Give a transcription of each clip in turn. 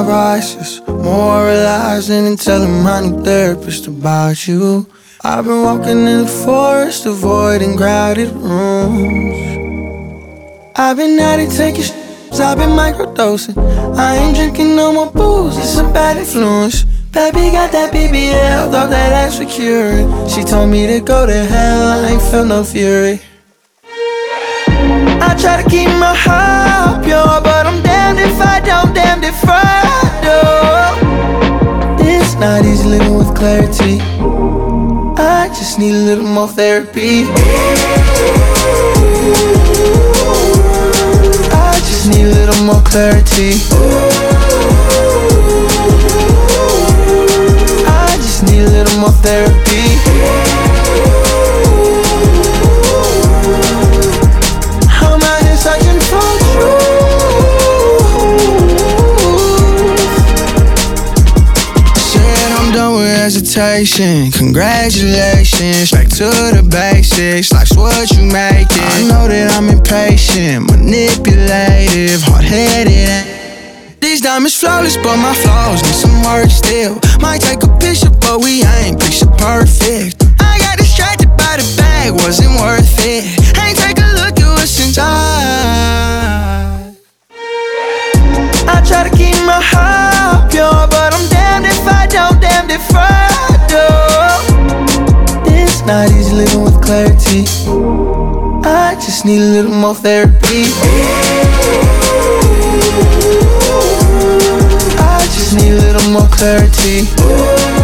rises, moralizing and telling my new therapist about you. I've been walking in the forest, avoiding crowded rooms. I've been out here taking I've been microdosing. I ain't drinking no more booze, it's a bad influence. Baby got that BBL, thought that ass would cure it. She told me to go to hell, I ain't felt no fury. I try to keep my heart pure, but I'm damned if I don't, damned if I do. It's not easy living with clarity. I just need a little more therapy. I just need a little more clarity. I just need a little more therapy. I'm out here searching for truth. Said I'm done with hesitation. Congratulations, back to the basics. Life's what you make it. I know that I'm impatient, manipulative, hard-headed. These diamonds flawless, but my flaws need some work still. Might take a picture, but we ain't picture perfect. I got distracted by the bag, wasn't worth it. Ain't take a look at what's inside. I try to keep my heart pure, but I'm damned if I don't, damned if I do. It's not easy living with clarity. I just need a little more therapy. I just need a little more clarity.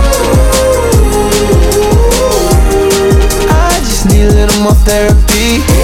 I just need a little more therapy.